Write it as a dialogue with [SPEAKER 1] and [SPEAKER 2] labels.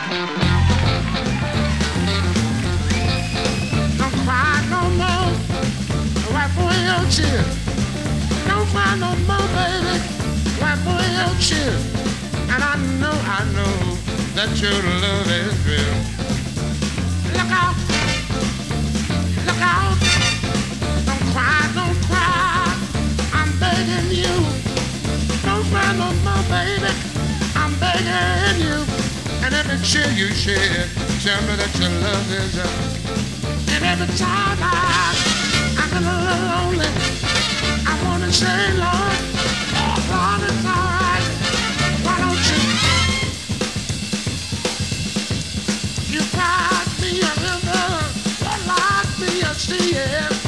[SPEAKER 1] Don't cry no more, wipe away your tears. Don't cry no more, baby, wipe away your tears. And I know that your love is real. Look out, look out. Don't cry, I'm begging you. Don't cry no more, baby, I'm begging you. And every tear you shed, tell me that your love is up. And every time I'm a little lonely, I wanna say, Lord, Lord, it's alright. Why don't you cried me a river, locked me a sea.